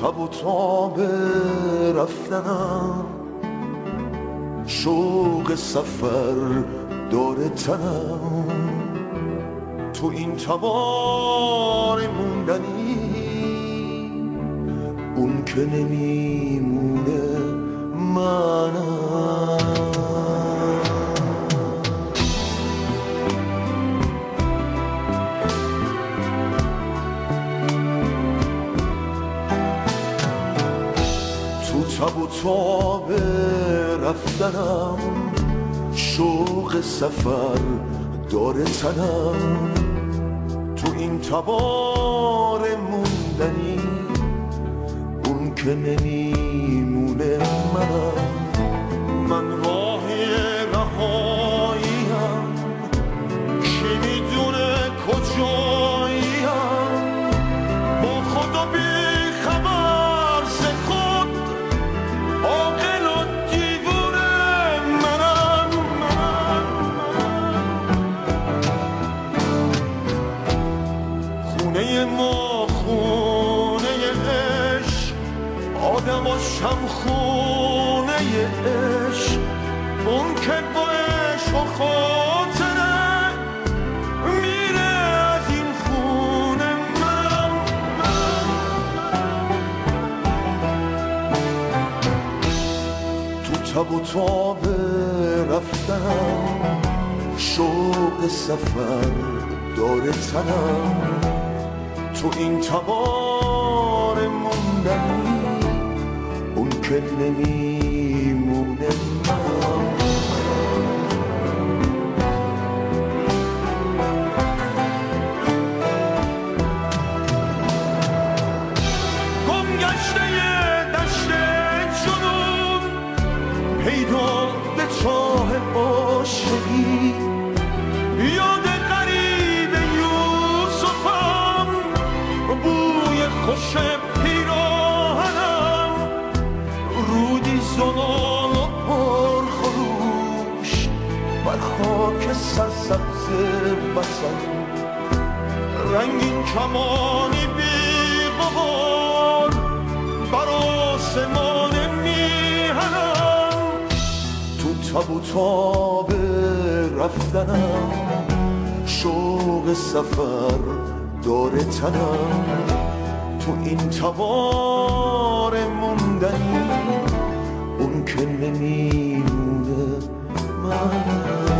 تب و تاب رفتنم، شوق سفر داره تنم، تو این تبار موندنی اون که نمیمونه منم. تو تب و تاب رفتنم، شوق سفر داره تنم، تو این تبار موندنی اون که نمیمونه منم. من راه رهاییم، کی میدونه کجاییم، با خدا بی خبر ز خود، عاقل و دیوونه منم. خونه ما خونه عشق، آدماشم خونه عشق، اون که با عشق و خاطره میره از این خونه منم. تو تب و تاب رفتنم، شوق سفر داره تنم، تو این تبار موندنی اون که نمیمونه منم. گمگشته دشت جنون، پیدا به چاه عاشقی، یاد غریب یوسفم، بوی خوش پیراهنم، رودی زلال و پرخروش بر خاک سرسبز وطن، رنگین کمانی بی غبار بر آسمان میهنم. تو تب و تاب رفتنم، شوق سفر داره تنم، تو این تبار موندنی اون که نمیمونه من.